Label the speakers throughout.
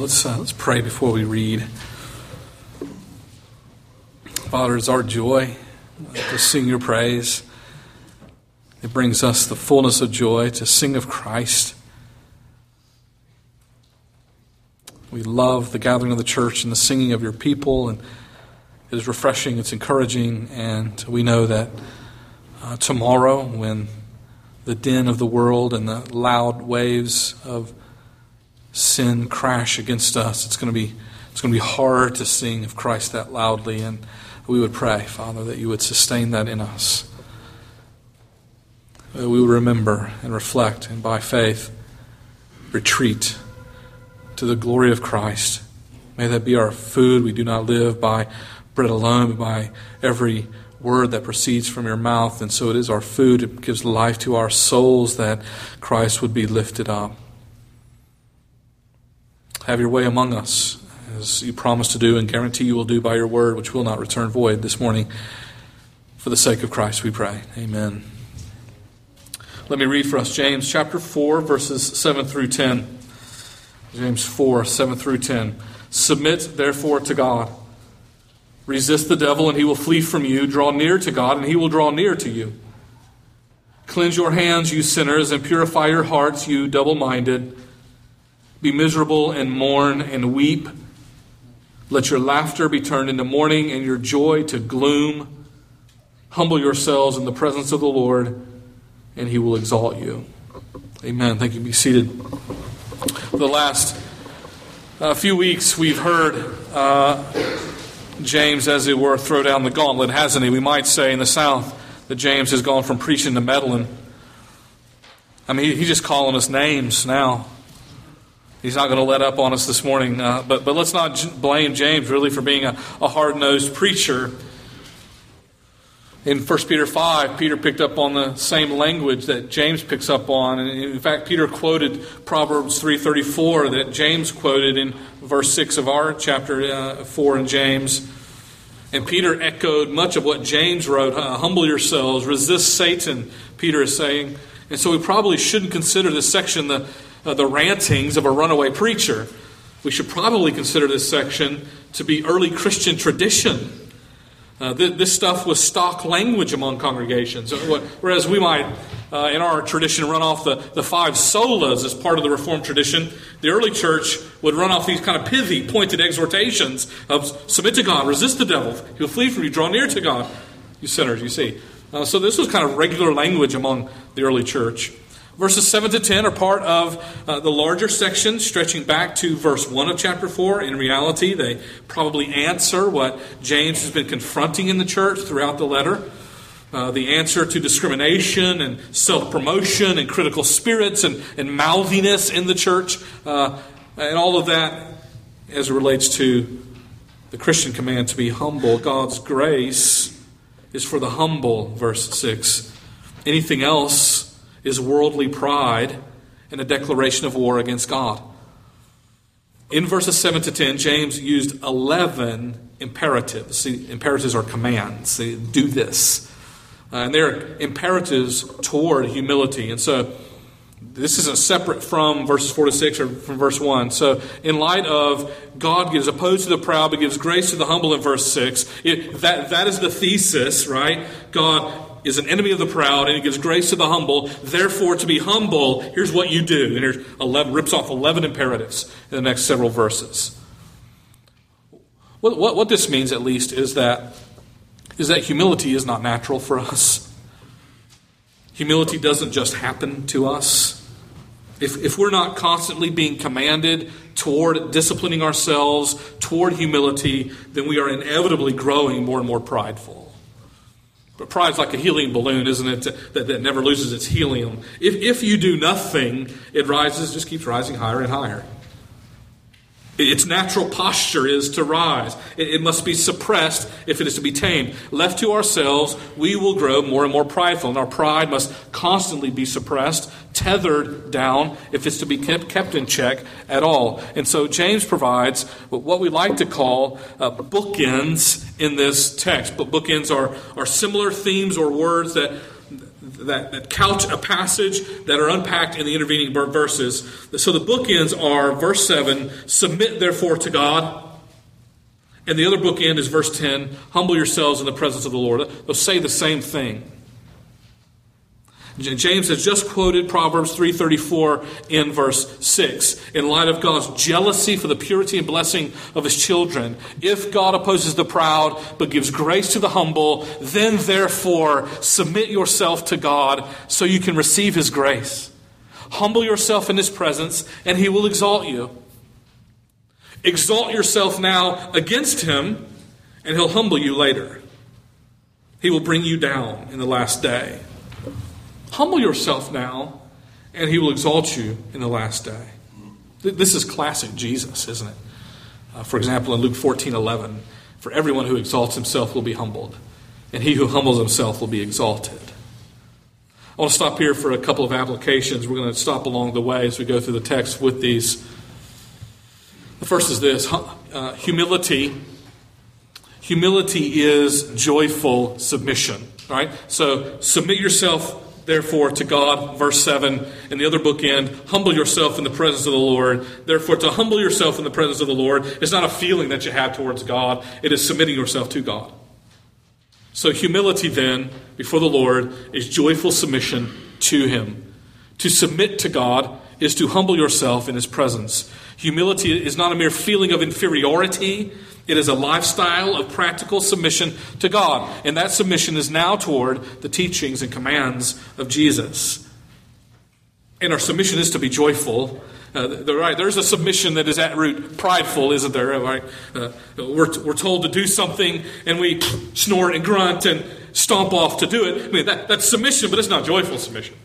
Speaker 1: Let's pray before we read. Father, it's our joy to sing your praise. It brings us the fullness of joy to sing of Christ. We love the gathering of the church and the singing of your people, and it is refreshing, it's encouraging, and we know that tomorrow, when the din of the world and the loud waves of sin crash against us, it's going to be hard to sing of Christ that loudly, and we would pray, Father, that you would sustain that in us. That we would remember and reflect, and by faith retreat to the glory of Christ. May that be our food. We do not live by bread alone, but by every word that proceeds from your mouth. And so it is our food. It gives life to our souls, that Christ would be lifted up. Have your way among us, as you promise to do and guarantee you will do by your word, which will not return void this morning. For the sake of Christ we pray. Amen. Let me read for us James chapter 4, verses 7 through 10. James 4, 7 through 10. Submit therefore to God. Resist the devil and he will flee from you. Draw near to God and he will draw near to you. Cleanse your hands, you sinners, and purify your hearts, you double-minded. Be miserable and mourn and weep. Let your laughter be turned into mourning and your joy to gloom. Humble yourselves in the presence of the Lord, and he will exalt you. Amen. Thank you. Be seated. For the last few weeks, we've heard James, as it were, throw down the gauntlet, hasn't he? We might say in the South that James has gone from preaching to meddling. I mean, he's just calling us names now. He's not going to let up on us this morning. But let's not blame James, really, for being a hard-nosed preacher. In 1 Peter 5, Peter picked up on the same language that James picks up on. And in fact, Peter quoted Proverbs 3:34 that James quoted in verse 6 of our chapter 4 in James. And Peter echoed much of what James wrote. Humble yourselves, resist Satan, Peter is saying. And so we probably shouldn't consider this section the rantings of a runaway preacher. We should probably consider this section to be early Christian tradition. This stuff was stock language among congregations. Whereas we might, in our tradition, run off the five solas as part of the Reformed tradition, the early church would run off these kind of pithy, pointed exhortations of submit to God, resist the devil, he'll flee from you, draw near to God, you sinners, you see. So this was kind of regular language among the early church. Verses 7 to 10 are part of the larger section stretching back to verse 1 of chapter 4. In reality, they probably answer what James has been confronting in the church throughout the letter. The answer to discrimination and self-promotion and critical spirits and mouthiness in the church. And all of that as it relates to the Christian command to be humble. God's grace is for the humble, verse 6. Anything else is worldly pride and a declaration of war against God. In verses 7 to 10, James used 11 imperatives. See, imperatives are commands. They do this. And they're imperatives toward humility. And so this isn't separate from verses 4 to 6 or from verse 1. So in light of God gives opposed to the proud but gives grace to the humble in verse 6, that is the thesis, right? God is an enemy of the proud, and he gives grace to the humble. Therefore, to be humble, here's what you do. And here's 11, rips off 11 imperatives in the next several verses. What this means, at least, is that humility is not natural for us. Humility doesn't just happen to us. If we're not constantly being commanded toward disciplining ourselves, toward humility, then we are inevitably growing more and more prideful. But pride's like a helium balloon, isn't it? That never loses its helium. If you do nothing, it just keeps rising higher and higher. Its natural posture is to rise. It must be suppressed if it is to be tamed. Left to ourselves, we will grow more and more prideful. And our pride must constantly be suppressed, tethered down, if it's to be kept in check at all. And so James provides what we like to call bookends in this text. But bookends are similar themes or words that that couch a passage that are unpacked in the intervening verses. So the bookends are verse 7, submit therefore to God. And the other bookend is verse 10, humble yourselves in the presence of the Lord. They'll say the same thing. James has just quoted Proverbs 3:34 in verse 6. In light of God's jealousy for the purity and blessing of his children, if God opposes the proud but gives grace to the humble, then therefore submit yourself to God so you can receive his grace. Humble yourself in his presence and he will exalt you. Exalt yourself now against him and he'll humble you later. He will bring you down in the last day. Humble yourself now, and he will exalt you in the last day. This is classic Jesus, isn't it? For example, in Luke 14:11, for everyone who exalts himself will be humbled, and he who humbles himself will be exalted. I want to stop here for a couple of applications. We're going to stop along the way as we go through the text with these. The first is this, humility. Humility is joyful submission. All right? So submit yourself therefore to God, verse 7, and the other bookend, humble yourself in the presence of the Lord. Therefore, to humble yourself in the presence of the Lord is not a feeling that you have towards God. It is submitting yourself to God. So humility then, before the Lord, is joyful submission to him. To submit to God is to humble yourself in his presence. Humility is not a mere feeling of inferiority. It is a lifestyle of practical submission to God. And that submission is now toward the teachings and commands of Jesus. And our submission is to be joyful. There's a submission that is at root prideful, isn't there? Right? We're told to do something and we snort and grunt and stomp off to do it. I mean, that's submission, but it's not joyful submission.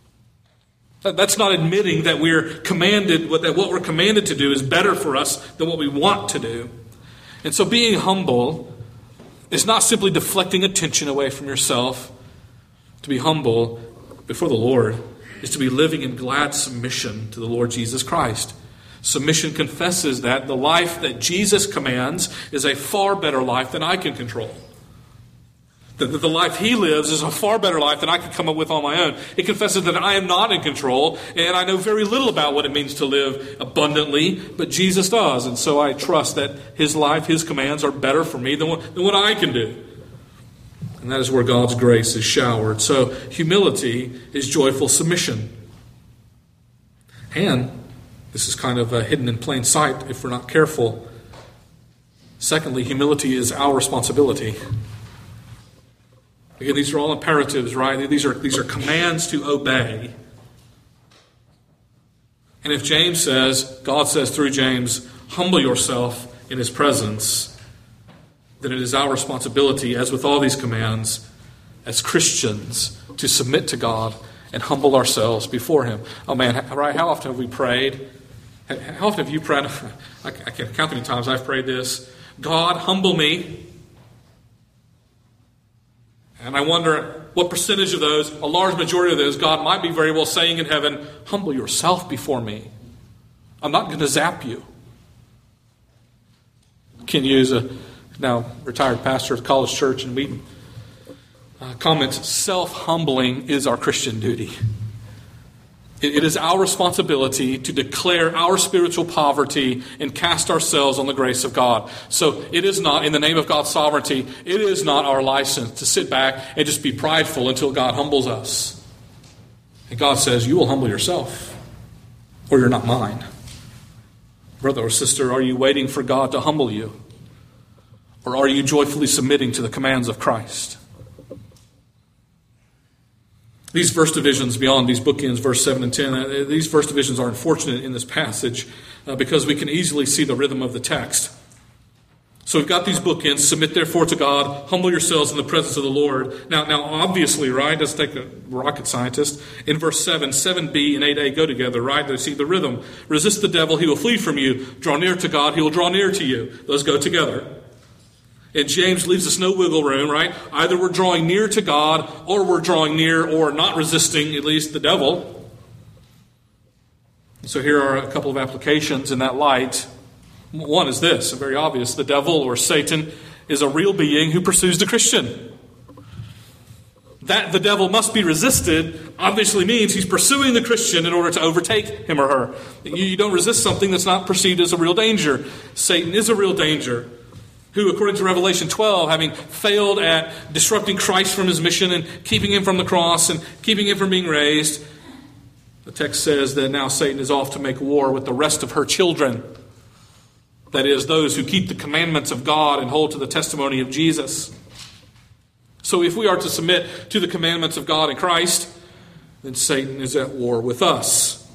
Speaker 1: That's not admitting that we're commanded, that what we're commanded to do is better for us than what we want to do. And so being humble is not simply deflecting attention away from yourself. To be humble before the Lord is to be living in glad submission to the Lord Jesus Christ. Submission confesses that the life that Jesus commands is a far better life than I can control. That the life he lives is a far better life than I could come up with on my own. It confesses that I am not in control, and I know very little about what it means to live abundantly, but Jesus does. And so I trust that his life, his commands are better for me than what I can do. And that is where God's grace is showered. So humility is joyful submission. And this is kind of hidden in plain sight if we're not careful. Secondly, humility is our responsibility. Again, these are all imperatives, right? These are commands to obey. And if James says, God says through James, humble yourself in his presence, then it is our responsibility, as with all these commands, as Christians, to submit to God and humble ourselves before him. Oh man, right? How often have we prayed? How often have you prayed? I can't count how many times I've prayed this. God, humble me. And I wonder what percentage of those, a large majority of those, God might be very well saying in heaven, humble yourself before me. I'm not going to zap you. Ken Hughes, a now retired pastor of College Church in Wheaton, comments, self-humbling is our Christian duty. It is our responsibility to declare our spiritual poverty and cast ourselves on the grace of God. So it is not, in the name of God's sovereignty, it is not our license to sit back and just be prideful until God humbles us. And God says, you will humble yourself, or you're not mine. Brother or sister, are you waiting for God to humble you? Or are you joyfully submitting to the commands of Christ? These verse divisions beyond these bookends, verse 7 and 10, these verse divisions are unfortunate in this passage because we can easily see the rhythm of the text. So we've got these bookends, submit therefore to God, humble yourselves in the presence of the Lord. Now obviously, right, let's take a rocket scientist. In verse 7, 7b and 8a go together, right? They see the rhythm. Resist the devil, he will flee from you. Draw near to God, he will draw near to you. Those go together. And James leaves us no wiggle room, right? Either we're drawing near to God, or we're drawing near, or not resisting, at least, the devil. So here are a couple of applications in that light. One is this, very obvious. The devil, or Satan, is a real being who pursues the Christian. That the devil must be resisted obviously means he's pursuing the Christian in order to overtake him or her. You don't resist something that's not perceived as a real danger. Satan is a real danger, who, according to Revelation 12, having failed at disrupting Christ from his mission and keeping him from the cross and keeping him from being raised, the text says that now Satan is off to make war with the rest of her children. That is, those who keep the commandments of God and hold to the testimony of Jesus. So if we are to submit to the commandments of God and Christ, then Satan is at war with us.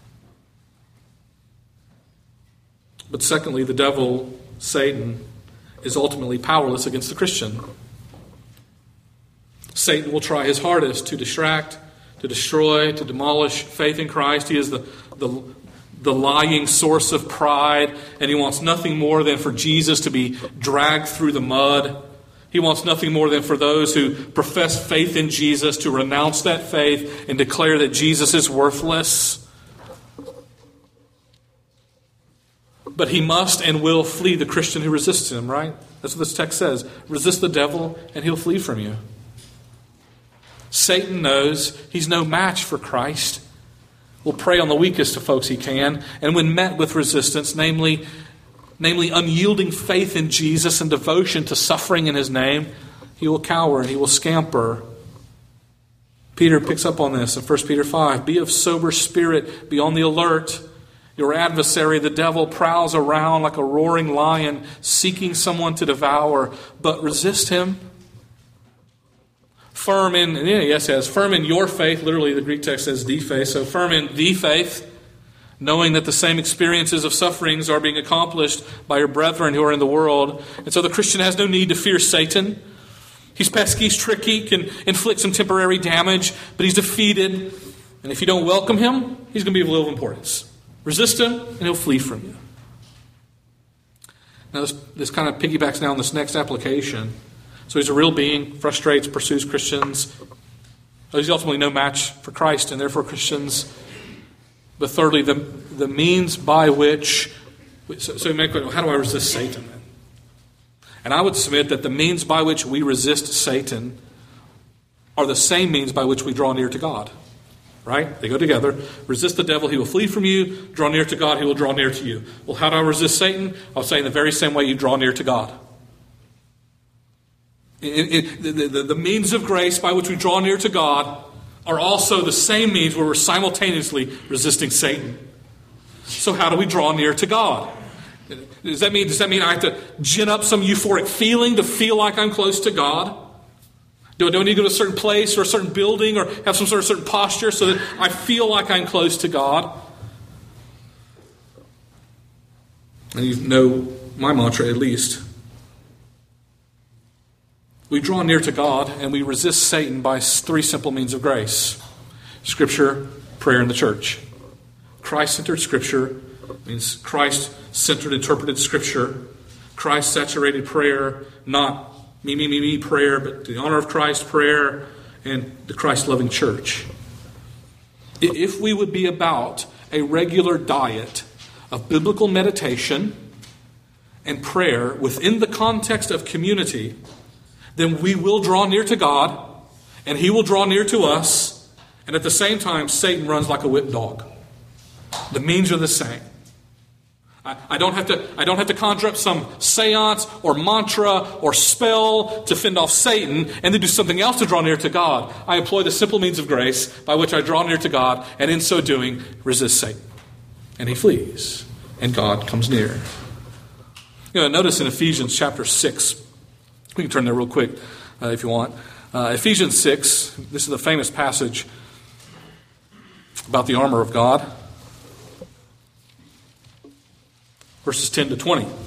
Speaker 1: But secondly, the devil, Satan, is ultimately powerless against the Christian. Satan will try his hardest to distract, to destroy, to demolish faith in Christ. He is the lying source of pride, and he wants nothing more than for Jesus to be dragged through the mud. He wants nothing more than for those who profess faith in Jesus to renounce that faith and declare that Jesus is worthless. But he must and will flee the Christian who resists him, right? That's what this text says. Resist the devil and he'll flee from you. Satan knows he's no match for Christ. Will prey on the weakest of folks he can. And when met with resistance, namely unyielding faith in Jesus and devotion to suffering in his name, he will cower and he will scamper. Peter picks up on this in 1 Peter 5. Be of sober spirit, be on the alert. Your adversary, the devil, prowls around like a roaring lion, seeking someone to devour, but resist him. Firm in your faith. Literally, the Greek text says the faith. So firm in the faith, knowing that the same experiences of sufferings are being accomplished by your brethren who are in the world. And so the Christian has no need to fear Satan. He's pesky, he's tricky, can inflict some temporary damage, but he's defeated. And if you don't welcome him, he's going to be of little importance. Resist him, and he'll flee from you. Now, this kind of piggybacks now on this next application. So he's a real being, frustrates, pursues Christians. He's ultimately no match for Christ, and therefore Christians. But thirdly, the means by which... So you may question, well, how do I resist Satan then? And I would submit that the means by which we resist Satan are the same means by which we draw near to God. Right? They go together. Resist the devil, he will flee from you. Draw near to God, he will draw near to you. Well, how do I resist Satan? I'll say in the very same way you draw near to God. The means of grace by which we draw near to God are also the same means where we're simultaneously resisting Satan. So how do we draw near to God? Does that mean I have to gin up some euphoric feeling to feel like I'm close to God? Do I need to go to a certain place or a certain building or have some sort of certain posture so that I feel like I'm close to God? And you know my mantra at least. We draw near to God and we resist Satan by three simple means of grace. Scripture, prayer, and the church. Christ-centered Scripture means Christ-centered interpreted Scripture. Christ-saturated prayer, not me prayer, but the honor of Christ prayer and the Christ-loving church. If we would be about a regular diet of biblical meditation and prayer within the context of community, then we will draw near to God and he will draw near to us, and at the same time Satan runs like a whipped dog. The means are the same. I don't have to conjure up some seance or mantra or spell to fend off Satan and then do something else to draw near to God. I employ the simple means of grace by which I draw near to God, and in so doing resist Satan. And he flees, and God comes near. Notice in Ephesians chapter 6, we can turn there real quick if you want. Ephesians 6, this is the famous passage about the armor of God. Verses 10 to 20. Let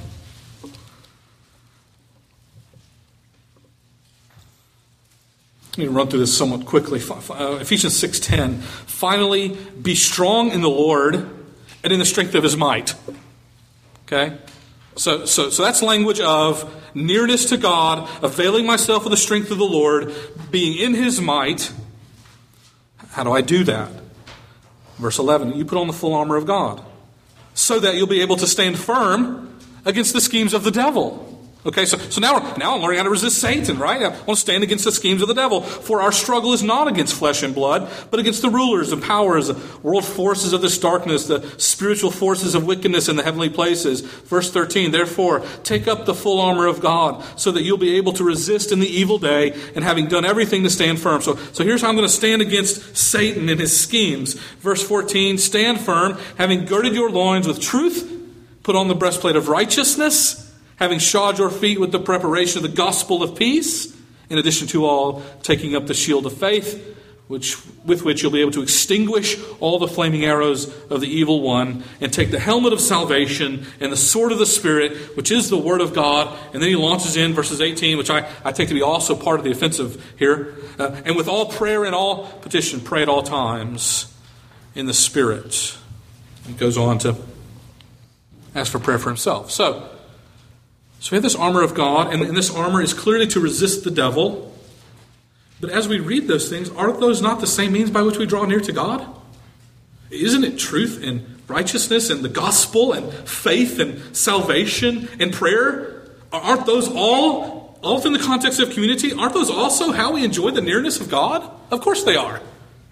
Speaker 1: me run through this somewhat quickly. Ephesians 6:10. Finally, be strong in the Lord and in the strength of his might. Okay? So that's language of nearness to God, availing myself of the strength of the Lord, being in his might. How do I do that? Verse 11. You put on the full armor of God, so that you'll be able to stand firm against the schemes of the devil. Okay, so now I'm learning how to resist Satan, right? I want to stand against the schemes of the devil. For our struggle is not against flesh and blood, but against the rulers and powers, the world forces of this darkness, the spiritual forces of wickedness in the heavenly places. Verse 13, therefore, take up the full armor of God, so that you'll be able to resist in the evil day, and having done everything to stand firm. So here's how I'm going to stand against Satan and his schemes. Verse 14, stand firm, having girded your loins with truth, put on the breastplate of righteousness, having shod your feet with the preparation of the gospel of peace, in addition to all, taking up the shield of faith, with which you'll be able to extinguish all the flaming arrows of the evil one, and take the helmet of salvation and the sword of the Spirit, which is the word of God. And then he launches in verses 18, which I take to be also part of the offensive here. And with all prayer and all petition, pray at all times in the Spirit. He goes on to ask for prayer for himself. So we have this armor of God, and this armor is clearly to resist the devil. But as we read those things, are those not the same means by which we draw near to God? Isn't it truth and righteousness and the gospel and faith and salvation and prayer? Aren't those all within the context of community? Aren't those also how we enjoy the nearness of God? Of course they are.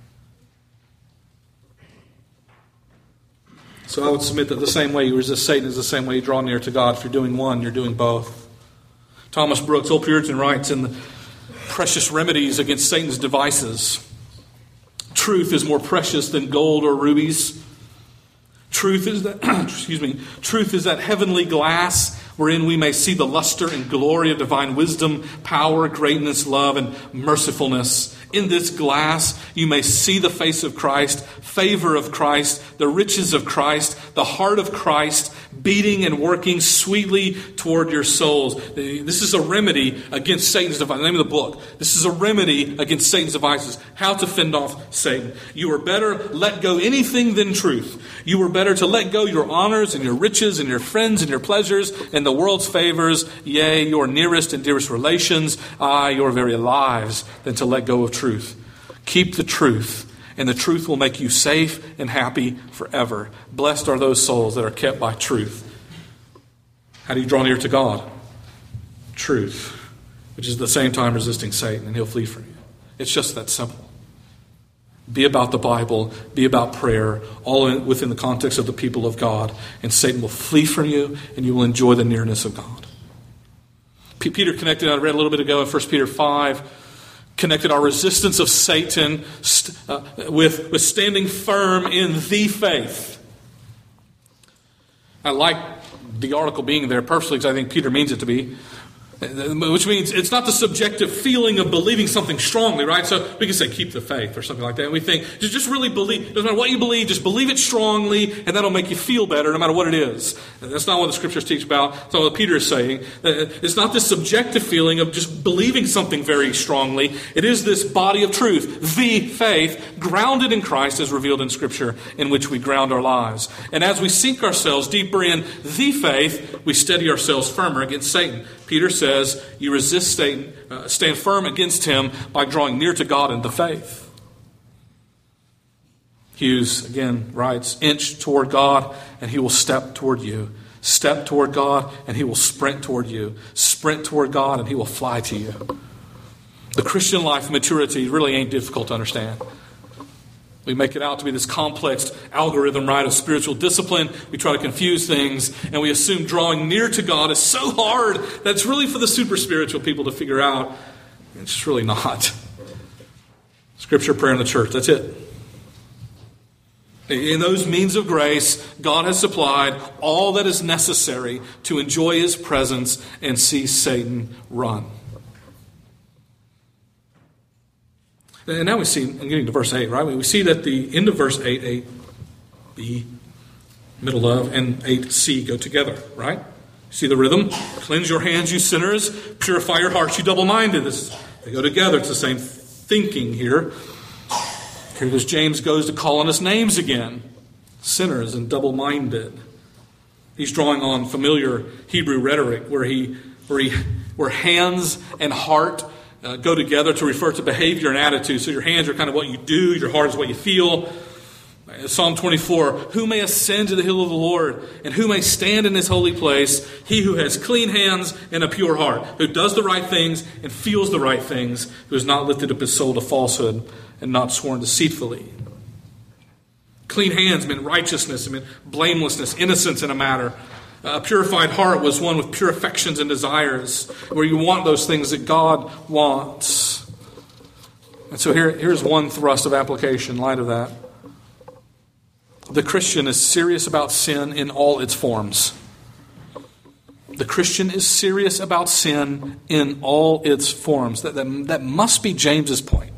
Speaker 1: So I would submit that the same way you resist Satan is the same way you draw near to God. If you're doing one, you're doing both. Thomas Brooks, old Puritan, writes in the Precious Remedies Against Satan's Devices, truth is more precious than gold or rubies. Truth is that truth is that heavenly glass wherein we may see the luster and glory of divine wisdom, power, greatness, love, and mercifulness. In this glass, you may see the face of Christ, favor of Christ, the riches of Christ, the heart of Christ, beating and working sweetly toward your souls. This is a remedy against Satan's devices. The name of the book. This is a remedy against Satan's devices. How to fend off Satan. You are better let go anything than truth. You are better to let go your honors and your riches and your friends and your pleasures and the world's favors, yea, your nearest and dearest relations, your very lives, than to let go of truth. Keep the truth, and the truth will make you safe and happy forever. Blessed are those souls that are kept by truth. How do you draw near to God? Truth, which is at the same time resisting Satan, and he'll flee from you. It's just that simple. Be about the Bible, be about prayer, all within the context of the people of God, and Satan will flee from you, and you will enjoy the nearness of God. Peter connected, I read a little bit ago in 1 Peter 5, connected our resistance of Satan with standing firm in the faith. I like the article being there personally because I think Peter means it to be. Which means it's not the subjective feeling of believing something strongly, right? So we can say keep the faith or something like that. And we think just really believe. Doesn't matter what you believe, just believe it strongly, and that'll make you feel better no matter what it is. And that's not what the scriptures teach about. That's not what Peter is saying. It's not this subjective feeling of just believing something very strongly. It is this body of truth, the faith, grounded in Christ as revealed in Scripture, in which we ground our lives. And as we sink ourselves deeper in the faith, we steady ourselves firmer against Satan. Peter says you resist Satan, stand firm against him by drawing near to God in the faith. Hughes again writes, inch toward God and he will step toward you. Step toward God and he will sprint toward you. Sprint toward God and he will fly to you. The Christian life maturity really ain't difficult to understand. We make it out to be this complex algorithm, right, of spiritual discipline. We try to confuse things, and we assume drawing near to God is so hard that it's really for the super spiritual people to figure out. It's just really not. Scripture, prayer, and the church, that's it. In those means of grace, God has supplied all that is necessary to enjoy His presence and see Satan run. And now we see, I'm getting to verse 8, right? We see that the end of verse 8, 8b, middle of, and 8c go together, right? See the rhythm? Cleanse your hands, you sinners. Purify your hearts, you double-minded. They go together. It's the same thinking here. Here this James goes to call on us names again. Sinners and double-minded. He's drawing on familiar Hebrew rhetoric where hands and heart go together to refer to behavior and attitude. So your hands are kind of what you do, your heart is what you feel. Psalm 24, who may ascend to the hill of the Lord, and who may stand in his holy place? He who has clean hands and a pure heart, who does the right things and feels the right things, who has not lifted up his soul to falsehood and not sworn deceitfully. Clean hands meant righteousness, it meant blamelessness, innocence in a matter. A purified heart was one with pure affections and desires, where you want those things that God wants. And so here's one thrust of application in light of that. The Christian is serious about sin in all its forms. The Christian is serious about sin in all its forms. That must be James's point.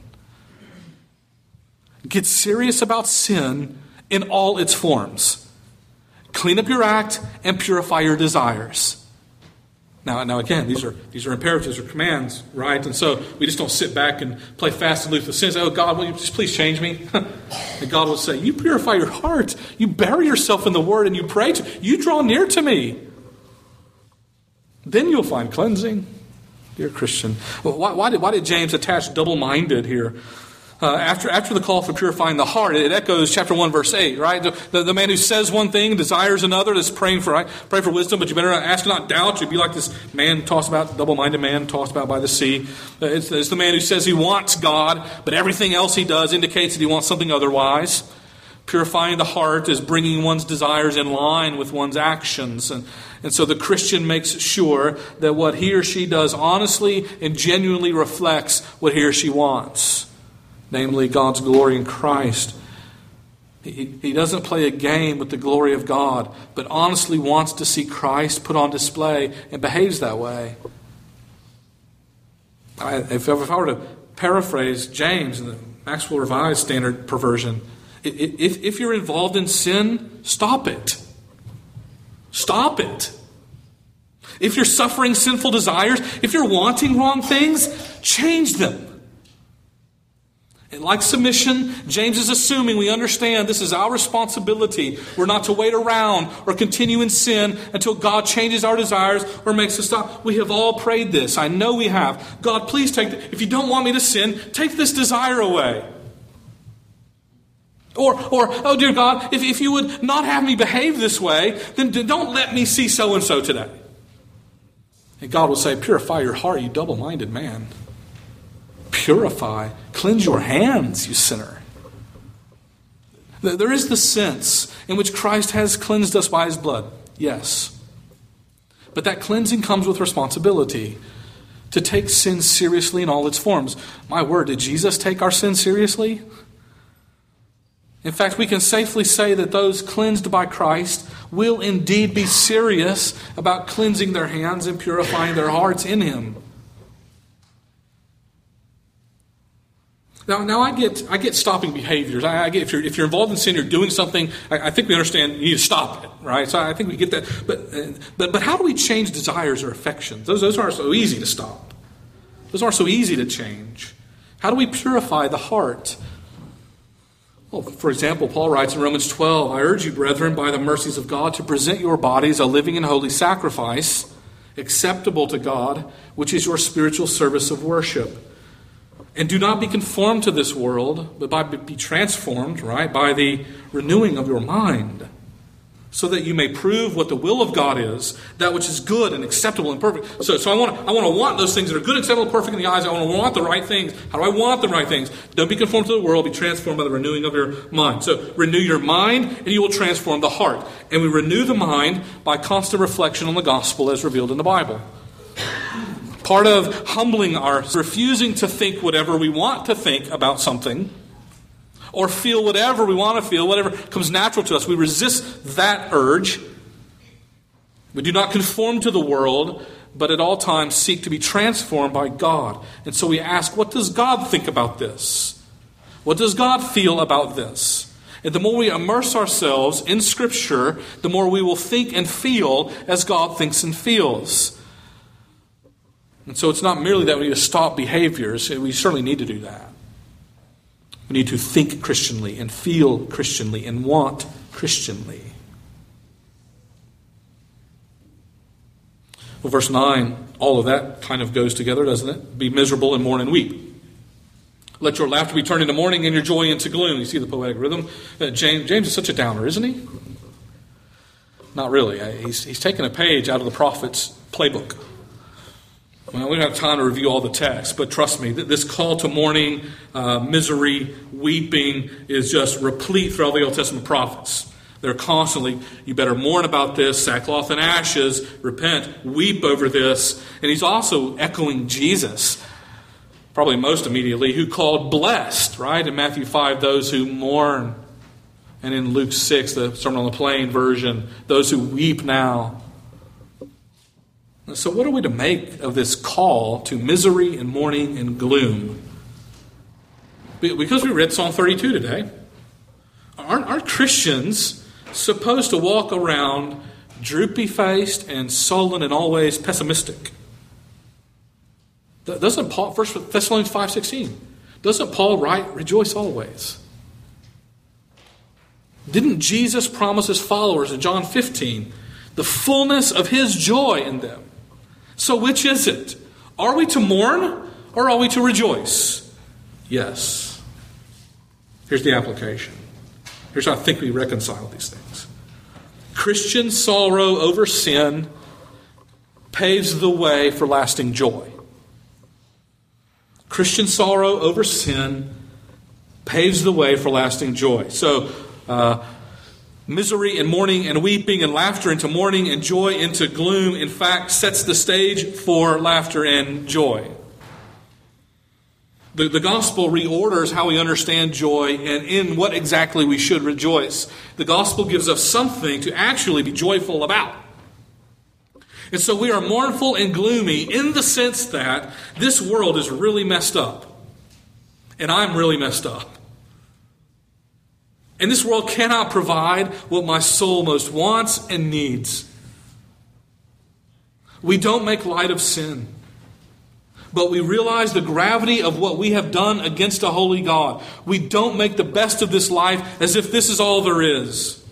Speaker 1: Get serious about sin in all its forms. Clean up your act and purify your desires. Now again, these are imperatives or commands, right? And so we just don't sit back and play fast and loose with sins. Oh, God, will you just please change me? And God will say, you purify your heart. You bury yourself in the Word and you pray. You draw near to me. Then you'll find cleansing. Dear Christian. Well, why did James attach double-minded here? After the call for purifying the heart, it echoes chapter 1, verse 8, right? The man who says one thing, desires another, is praying for, right? Pray for wisdom, but you better ask not doubt. You'd be like this man tossed about, double-minded man tossed about by the sea. It's the man who says he wants God, but everything else he does indicates that he wants something otherwise. Purifying the heart is bringing one's desires in line with one's actions. And so the Christian makes sure that what he or she does honestly and genuinely reflects what he or she wants. Namely, God's glory in Christ. He doesn't play a game with the glory of God, but honestly wants to see Christ put on display and behaves that way. If I were to paraphrase James in the Maxwell Revised Standard Perversion, if you're involved in sin, stop it. Stop it. If you're suffering sinful desires, if you're wanting wrong things, change them. And like submission, James is assuming we understand this is our responsibility. We're not to wait around or continue in sin until God changes our desires or makes us stop. We have all prayed this. I know we have. God, please if you don't want me to sin, take this desire away. Or, oh dear God, if you would not have me behave this way, then don't let me see so-and-so today. And God will say, purify your heart, you double-minded man. Purify, cleanse your hands, you sinner. There is the sense in which Christ has cleansed us by his blood. Yes. But that cleansing comes with responsibility. To take sin seriously in all its forms. My word, did Jesus take our sin seriously? In fact, we can safely say that those cleansed by Christ will indeed be serious about cleansing their hands and purifying their hearts in him. Now I get stopping behaviors. I get if you're involved in sin, you're doing something. I think we understand you need to stop it, right? So I think we get that. But how do we change desires or affections? Those aren't so easy to stop. Those aren't so easy to change. How do we purify the heart? Well, for example, Paul writes in Romans 12, I urge you, brethren, by the mercies of God, to present your bodies a living and holy sacrifice, acceptable to God, which is your spiritual service of worship. And do not be conformed to this world, but be transformed, right, by the renewing of your mind, so that you may prove what the will of God is, that which is good and acceptable and perfect. So I want to want those things that are good, acceptable, perfect in the eyes. I want to want the right things. How do I want the right things? Don't be conformed to the world. Be transformed by the renewing of your mind. So renew your mind, and you will transform the heart. And we renew the mind by constant reflection on the gospel as revealed in the Bible. Part of humbling refusing to think whatever we want to think about something, or feel whatever we want to feel, whatever comes natural to us. We resist that urge. We do not conform to the world, but at all times seek to be transformed by God. And so we ask, what does God think about this? What does God feel about this? And the more we immerse ourselves in Scripture, the more we will think and feel as God thinks and feels. And so it's not merely that we need to stop behaviors. We certainly need to do that. We need to think Christianly and feel Christianly and want Christianly. Well, verse 9, all of that kind of goes together, doesn't it? Be miserable and mourn and weep. Let your laughter be turned into mourning and your joy into gloom. You see the poetic rhythm? James is such a downer, isn't he? Not really. He's taken a page out of the prophet's playbook. Well, we don't have time to review all the text, but trust me, this call to mourning, misery, weeping is just replete throughout the Old Testament prophets. They're constantly, you better mourn about this, sackcloth and ashes, repent, weep over this. And he's also echoing Jesus, probably most immediately, who called blessed, right? In Matthew 5, those who mourn. And in Luke 6, the Sermon on the Plain version, those who weep now. So what are we to make of this call to misery and mourning and gloom? Because we read Psalm 32 today, aren't Christians supposed to walk around droopy-faced and sullen and always pessimistic? Doesn't Paul, 1 Thessalonians 5:16, doesn't Paul write, rejoice always? Didn't Jesus promise his followers in John 15 the fullness of his joy in them? So which is it? Are we to mourn or are we to rejoice? Yes. Here's the application. Here's how I think we reconcile these things. Christian sorrow over sin paves the way for lasting joy. Christian sorrow over sin paves the way for lasting joy. So, misery and mourning and weeping and laughter into mourning and joy into gloom, in fact, sets the stage for laughter and joy. The gospel reorders how we understand joy and in what exactly we should rejoice. The gospel gives us something to actually be joyful about. And so we are mournful and gloomy in the sense that this world is really messed up. And I'm really messed up. And this world cannot provide what my soul most wants and needs. We don't make light of sin. But we realize the gravity of what we have done against a holy God. We don't make the best of this life as if this is all there is.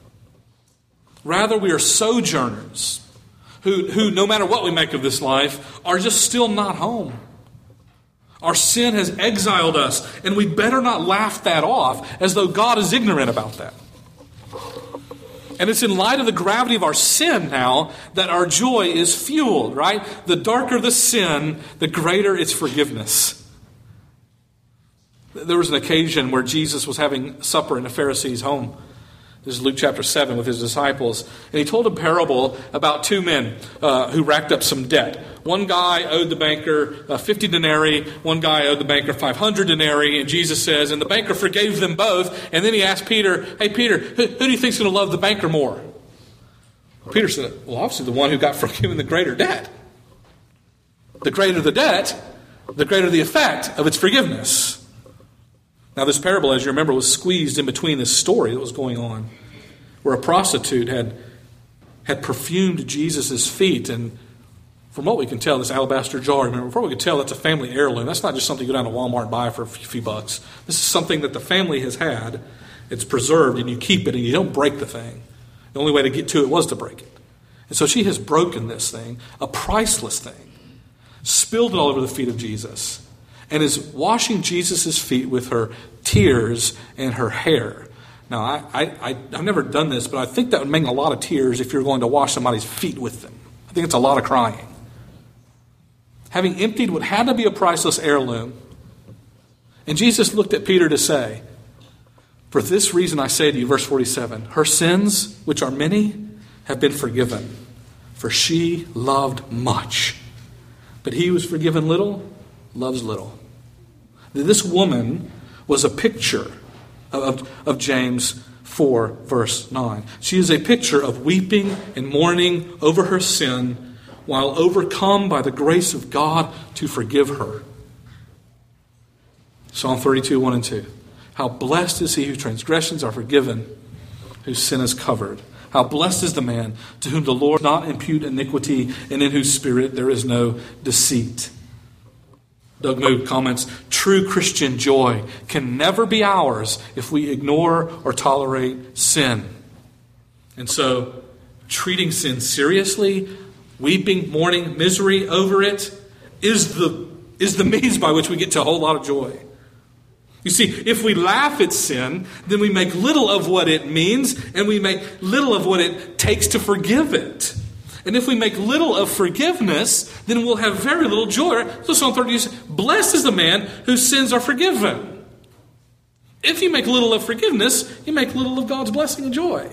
Speaker 1: Rather, we are sojourners who, no matter what we make of this life, are just still not home. Our sin has exiled us, and we better not laugh that off as though God is ignorant about that. And it's in light of the gravity of our sin now that our joy is fueled, right? The darker the sin, the greater its forgiveness. There was an occasion where Jesus was having supper in a Pharisee's home. This is Luke chapter 7 with his disciples. And he told a parable about two men who racked up some debt. One guy owed the banker 50 denarii. One guy owed the banker 500 denarii. And Jesus says, and the banker forgave them both. And then he asked Peter, hey, Peter, who do you think is going to love the banker more? Peter said, well, obviously the one who got forgiven the greater debt. The greater the debt, the greater the effect of its forgiveness. Now, this parable, as you remember, was squeezed in between this story that was going on, where a prostitute had perfumed Jesus' feet. And from what we can tell, this alabaster jar, remember, from what we can tell, that's a family heirloom. That's not just something you go down to Walmart and buy for a few bucks. This is something that the family has had. It's preserved, and you keep it, and you don't break the thing. The only way to get to it was to break it. And so she has broken this thing, a priceless thing, spilled it all over the feet of Jesus, and is washing Jesus' feet with her tears and her hair. Now, I've never done this, but I think that would mean a lot of tears if you're going to wash somebody's feet with them. I think it's a lot of crying. Having emptied what had to be a priceless heirloom, and Jesus looked at Peter to say, for this reason I say to you, verse 47, her sins, which are many, have been forgiven, for she loved much. But he who was forgiven little loves little. This woman was a picture of James 4, verse 9. She is a picture of weeping and mourning over her sin while overcome by the grace of God to forgive her. Psalm 32, 1 and 2. How blessed is he whose transgressions are forgiven, whose sin is covered. How blessed is the man to whom the Lord does not impute iniquity, and in whose spirit there is no deceit. Doug Mood comments, true Christian joy can never be ours if we ignore or tolerate sin. And so, treating sin seriously, weeping, mourning, misery over it, is the means by which we get to a whole lot of joy. You see, if we laugh at sin, then we make little of what it means, and we make little of what it takes to forgive it. And if we make little of forgiveness, then we'll have very little joy. So Psalm 30 says, blessed is the man whose sins are forgiven. If you make little of forgiveness, you make little of God's blessing and joy.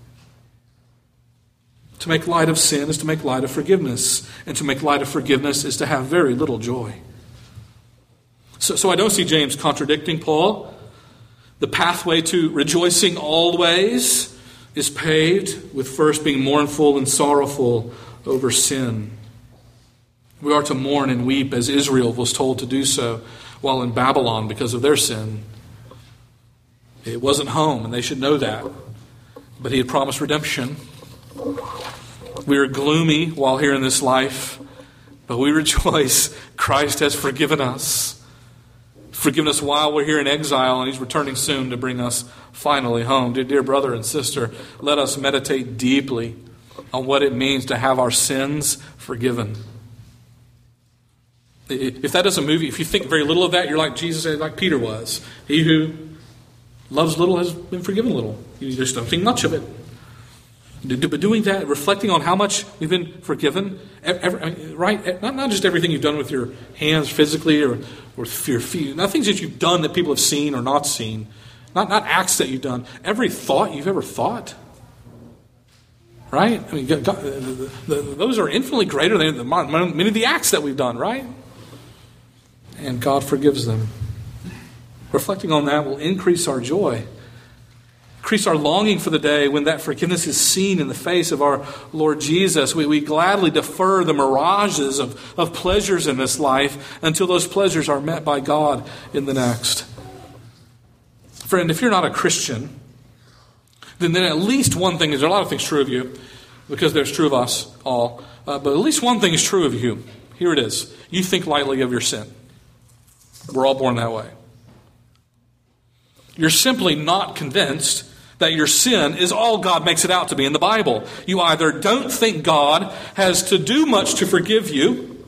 Speaker 1: To make light of sin is to make light of forgiveness. And to make light of forgiveness is to have very little joy. So I don't see James contradicting Paul. The pathway to rejoicing always is paved with first being mournful and sorrowful over sin. We are to mourn and weep as Israel was told to do so while in Babylon because of their sin. It wasn't home, and they should know that. But he had promised redemption. We are gloomy while here in this life, but we rejoice. Christ has forgiven us. Forgiven us while we're here in exile, and he's returning soon to bring us finally home. Dear brother and sister, let us meditate deeply on what it means to have our sins forgiven. If that doesn't move you, if you think very little of that, you're like Jesus, like Peter was. He who loves little has been forgiven little. You just don't think much of it. But doing that, reflecting on how much we've been forgiven, right? Not just everything you've done with your hands physically or with your feet. Not things that you've done that people have seen or not seen. Not acts that you've done. Every thought you've ever thought. Right? I mean, God, those are infinitely greater than many of the acts that we've done, right? And God forgives them. Reflecting on that will increase our joy. Increase our longing for the day when that forgiveness is seen in the face of our Lord Jesus. We gladly defer the mirages of pleasures in this life until those pleasures are met by God in the next. Friend, if you're not a Christian, then at least one thing is, there are a lot of things true of you, because there's true of us all, but at least one thing is true of you. Here it is. You think lightly of your sin. We're all born that way. You're simply not convinced that your sin is all God makes it out to be in the Bible. You either don't think God has to do much to forgive you,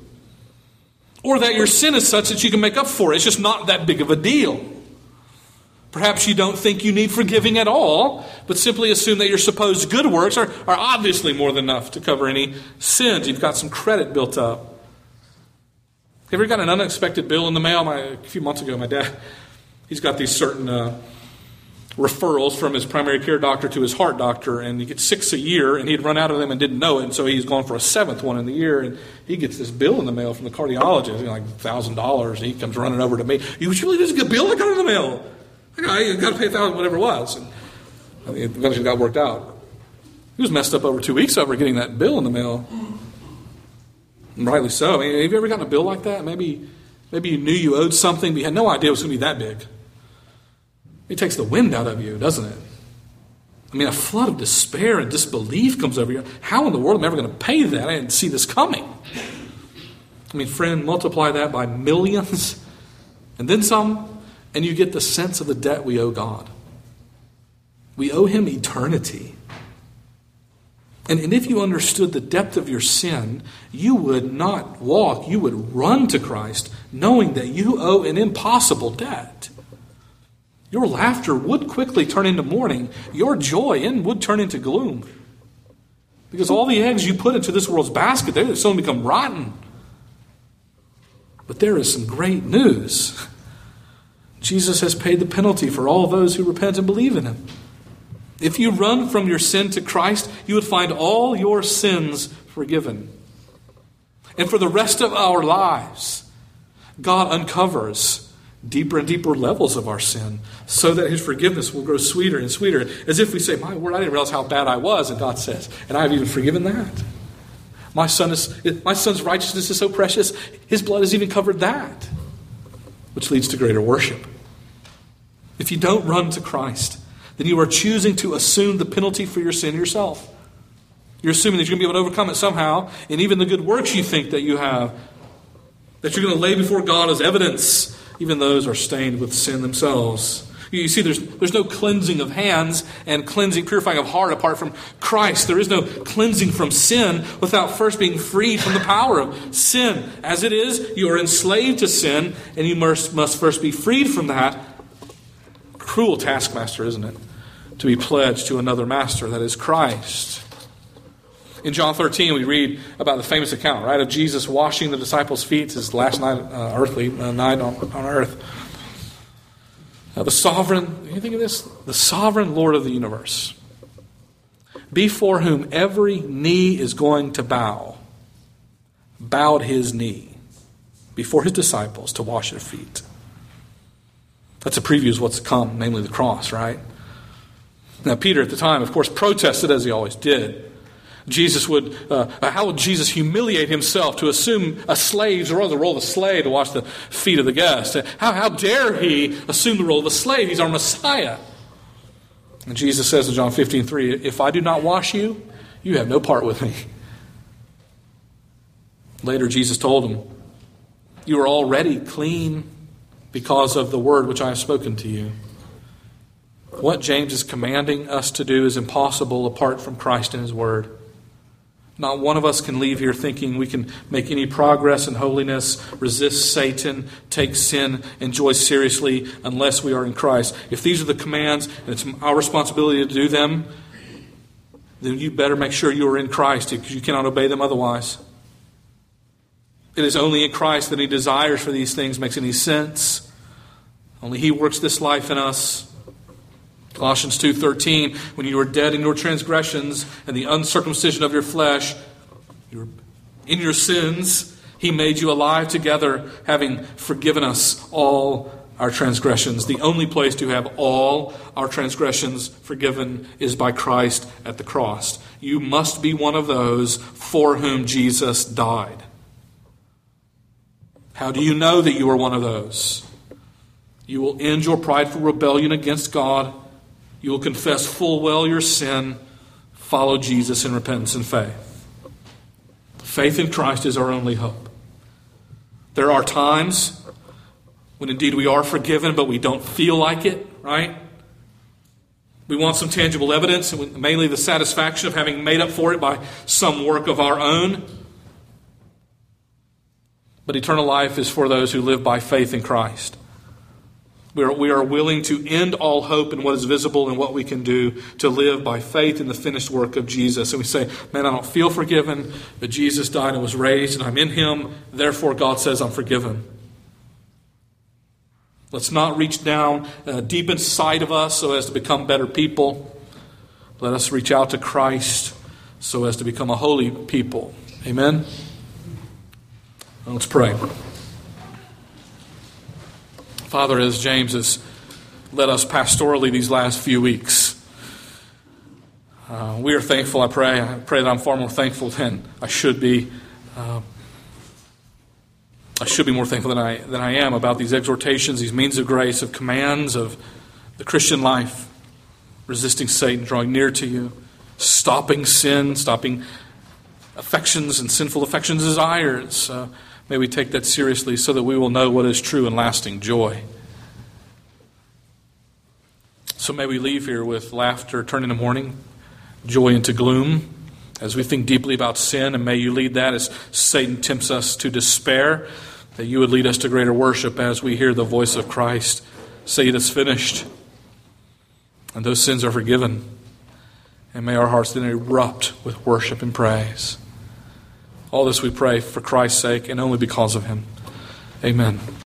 Speaker 1: or that your sin is such that you can make up for it. It's just not that big of a deal. Perhaps you don't think you need forgiving at all, but simply assume that your supposed good works are obviously more than enough to cover any sins. You've got some credit built up. Have you ever got an unexpected bill in the mail? A few months ago, my dad, he's got these certain referrals from his primary care doctor to his heart doctor, and he gets 6 a year, and he'd run out of them and didn't know it, and so he's going for a 7th one in the year, and he gets this bill in the mail from the cardiologist, like $1,000, and he comes running over to me. You really just get a bill I got in the mail? I got to pay $1,000, whatever it was. And it eventually got worked out. He was messed up over 2 weeks over getting that bill in the mail. And rightly so. I mean, have you ever gotten a bill like that? Maybe you knew you owed something, but you had no idea it was going to be that big. It takes the wind out of you, doesn't it? I mean, a flood of despair and disbelief comes over you. How in the world am I ever going to pay that? I didn't see this coming. I mean, friend, multiply that by millions and then some, and you get the sense of the debt we owe God. We owe him eternity. And if you understood the depth of your sin, you would not walk, you would run to Christ, knowing that you owe an impossible debt. Your laughter would quickly turn into mourning. Your joy would turn into gloom. Because all the eggs you put into this world's basket, they soon become rotten. But there is some great news. Jesus has paid the penalty for all those who repent and believe in him. If you run from your sin to Christ, you would find all your sins forgiven. And for the rest of our lives, God uncovers deeper and deeper levels of our sin so that his forgiveness will grow sweeter and sweeter. As if we say, my word, I didn't realize how bad I was. And God says, and I've even forgiven that. My son's righteousness is so precious, his blood has even covered that. Which leads to greater worship. If you don't run to Christ, then you are choosing to assume the penalty for your sin yourself. You're assuming that you're going to be able to overcome it somehow, and even the good works you think that you have, that you're going to lay before God as evidence, even those are stained with sin themselves. You see, there's no cleansing of hands and purifying of heart apart from Christ. There is no cleansing from sin without first being freed from the power of sin. As it is, you are enslaved to sin, and you must first be freed from that cruel taskmaster, isn't it? To be pledged to another master, that is Christ. In John 13, we read about the famous account, right, of Jesus washing the disciples' feet, his last night, earthly night on earth. The sovereign, you think of this? The sovereign Lord of the universe, before whom every knee is going to bow, bowed his knee before his disciples to wash their feet. That's a preview of what's to come, namely the cross, right? Now, Peter at the time, of course, protested as he always did. How would Jesus humiliate himself to assume a slave's role, the role of a slave to wash the feet of the guest? How dare he assume the role of a slave? He's our Messiah. And Jesus says in John 15:3, if I do not wash you, you have no part with me. Later, Jesus told him, you are already clean because of the word which I have spoken to you. What James is commanding us to do is impossible apart from Christ and his word. Not one of us can leave here thinking we can make any progress in holiness, resist Satan, take sin, and joy seriously unless we are in Christ. If these are the commands and it's our responsibility to do them, then you better make sure you are in Christ because you cannot obey them otherwise. It is only in Christ that He desires for these things makes any sense. Only He works this life in us. Colossians 2:13, when you were dead in your transgressions and the uncircumcision of your flesh, you were in your sins, He made you alive together, having forgiven us all our transgressions. The only place to have all our transgressions forgiven is by Christ at the cross. You must be one of those for whom Jesus died. How do you know that you are one of those? You will end your prideful rebellion against God. You will confess full well your sin, follow Jesus in repentance and faith. Faith in Christ is our only hope. There are times when indeed we are forgiven, but we don't feel like it, right? We want some tangible evidence, mainly the satisfaction of having made up for it by some work of our own. But eternal life is for those who live by faith in Christ. We are willing to end all hope in what is visible and what we can do to live by faith in the finished work of Jesus. And we say, man, I don't feel forgiven, but Jesus died and was raised, and I'm in Him. Therefore, God says I'm forgiven. Let's not reach down deep inside of us so as to become better people. Let us reach out to Christ so as to become a holy people. Amen? Let's pray. Father, as James has led us pastorally these last few weeks, we are thankful, I pray. I pray that I'm far more thankful than I should be. I should be more thankful than I am about these exhortations, these means of grace, of commands of the Christian life, resisting Satan, drawing near to you, stopping sin, stopping affections and sinful affections, desires. May we take that seriously so that we will know what is true and lasting joy. So may we leave here with laughter turn into mourning, joy into gloom, as we think deeply about sin, and may you lead that as Satan tempts us to despair, that you would lead us to greater worship as we hear the voice of Christ say it is finished, and those sins are forgiven. And may our hearts then erupt with worship and praise. All this we pray for Christ's sake and only because of Him. Amen.